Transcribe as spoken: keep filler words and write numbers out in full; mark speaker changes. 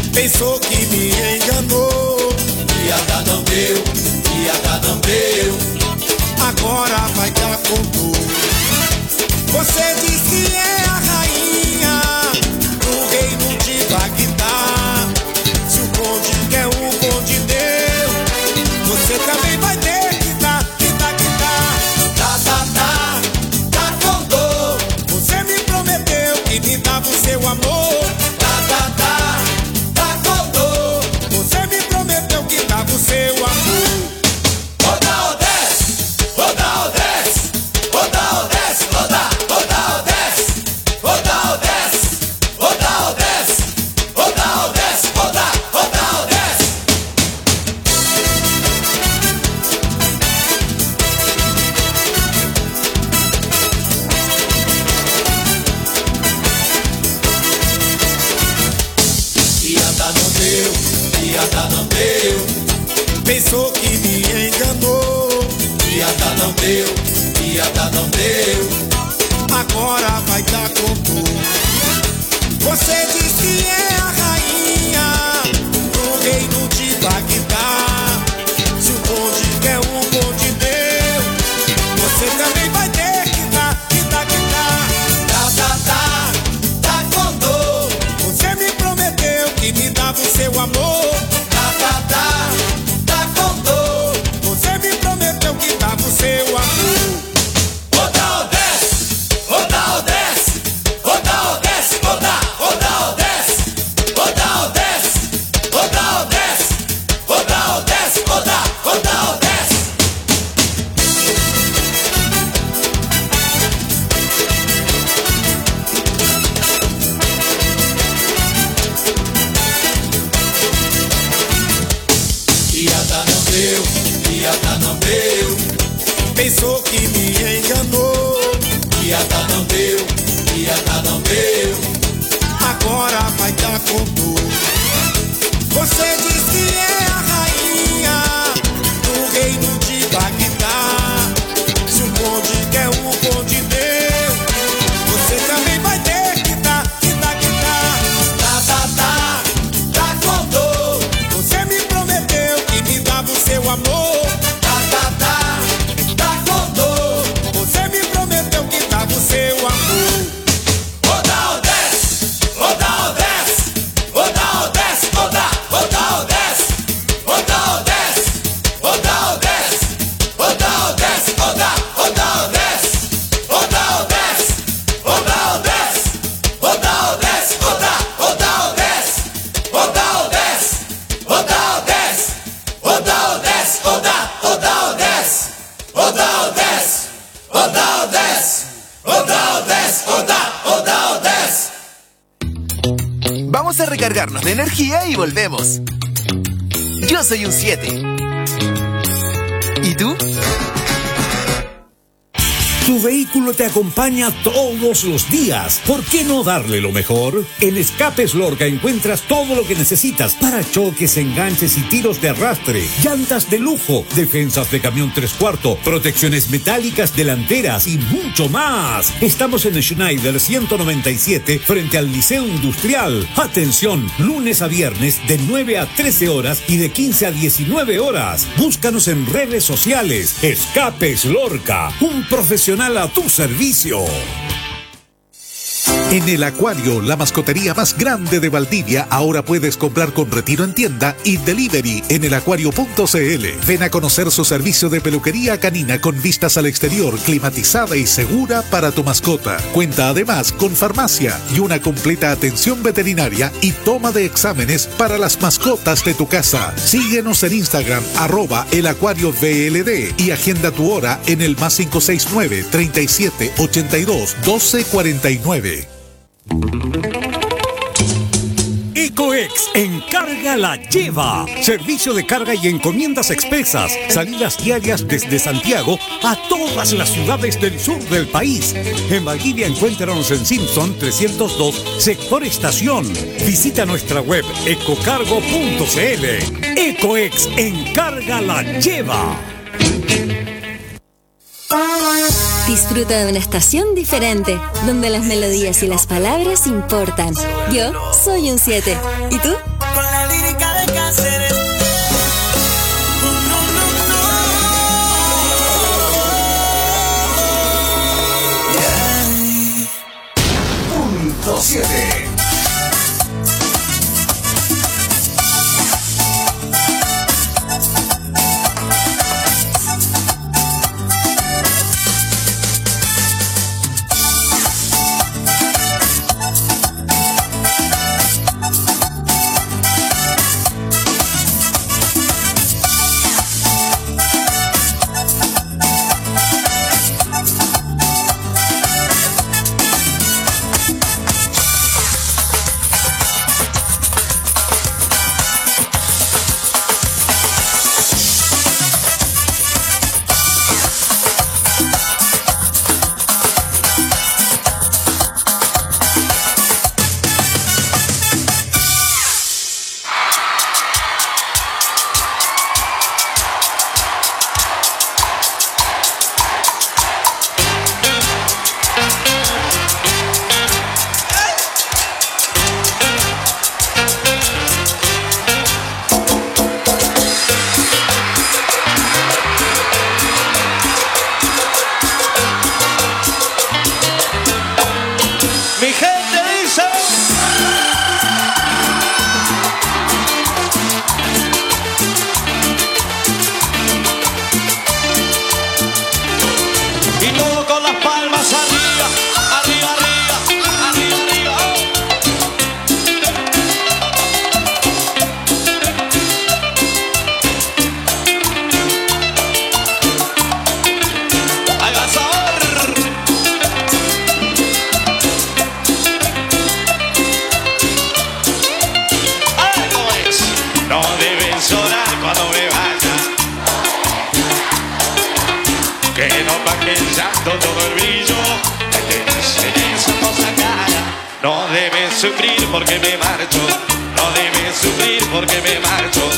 Speaker 1: Pensou que me enganou,
Speaker 2: piada não deu, piada não deu.
Speaker 1: Agora vai dar com dor. Você diz que é a rainha do reino de Bagdá. Se o bonde quer o bonde deu, você também vai ter que dar, que dar, que dar.
Speaker 2: Tá, tá, tá, tá com dor.
Speaker 1: Você me prometeu que me dava o seu amor.
Speaker 2: Tá, tá, tá, tá com dor.
Speaker 1: Você me prometeu que dava o seu amor.
Speaker 2: Roda ou desce, roda ou desce, roda ou desce, roda, roda ou desce, roda ou desce, roda ou desce, roda ou desce, roda, roda ou desce. Piada não deu, piada não deu.
Speaker 1: Pensou que me enganou,
Speaker 2: Piada não deu, piada não deu.
Speaker 1: agora vai dar com dor. Você diz que é a rainha do reino de Bagdá. Se o bonde quer um bonde deu, você também vai ter que dar, que dar, que dar.
Speaker 2: Tá, tá, tá, tá com dor.
Speaker 1: Você me prometeu que me dava o seu amor.
Speaker 2: Tá, tá, tá, tá com dor.
Speaker 1: Você me prometeu que dava o seu amor.
Speaker 2: Roda ou desce, roda ou desce, roda ou desce, roda, roda ou desce, roda ou desce, roda ou desce, roda ou desce, roda, roda ou desce. Piada não deu, piada não deu.
Speaker 1: Pensou que me enganou,
Speaker 2: Piada não deu, piada não deu.
Speaker 1: agora vai dar com dor. Você diz que é a rainha do reino de Bagdá. Se o bonde quer o bonde deu, você também vai ter que dar, que dar, que dar.
Speaker 2: Tá, tá, tá, tá com dor.
Speaker 1: Você me prometeu que me dava o seu amor.
Speaker 2: Tá, tá, tá, tá com dor.
Speaker 1: Você me prometeu que dava o seu amor.
Speaker 2: Roda ou desce, roda ou desce, roda ou desce, roda, roda ou desce, roda ou desce, roda ou desce, roda ou desce, roda, roda ou desce, roda ou desce, roda ou desce, roda ou desce, roda, roda ou desce, roda ou desce, roda ou desce, roda ou desce, roda, roda ou desce, roda ou desce, roda ou desce, roda ou desce, roda, roda ou desce.
Speaker 3: Vamos a recargarnos de energía y volvemos. Yo soy un siete. ¿Y tú?
Speaker 4: Tu vehículo te acompaña todos los días. ¿Por qué no darle lo mejor? En Escapes Lorca encuentras todo lo que necesitas para choques, enganches y tiros de arrastre, llantas de lujo, defensas de camión tres cuartos, protecciones metálicas delanteras y mucho más. Estamos en Schneider ciento noventa y siete frente al Liceo Industrial. Atención, lunes a viernes de nueve a trece horas y de quince a diecinueve horas. Búscanos en redes sociales. Escapes Lorca, un profesional a tu servicio.
Speaker 5: En El Acuario, la mascotería más grande de Valdivia, ahora puedes comprar con retiro en tienda y delivery en el acuario punto c l. Ven a conocer su servicio de peluquería canina con vistas al exterior, climatizada y segura para tu mascota. Cuenta además con farmacia y una completa atención veterinaria y toma de exámenes para las mascotas de tu casa. Síguenos en Instagram, arroba el acuario V L D y agenda tu hora en el más cinco seis nueve, treinta y siete, ochenta y dos, doce cuarenta y nueve.
Speaker 4: Ecoex Encarga la Lleva. Servicio de carga y encomiendas expresas. Salidas diarias desde Santiago a todas las ciudades del sur del país. En Valdivia encuéntranos en Simpson trescientos dos, sector estación. Visita nuestra web ecocargo punto c l. Ecoex Encarga la Lleva.
Speaker 6: Disfruta de una estación diferente, donde las melodías y las palabras importan. Yo soy un siete. ¿Y tú?
Speaker 1: hacer. No, no, no. Yeah.
Speaker 3: Punto siete.
Speaker 7: Todo el brillo te enseñé esa cosa cara. No debes sufrir porque me marcho, no debes sufrir porque me marcho.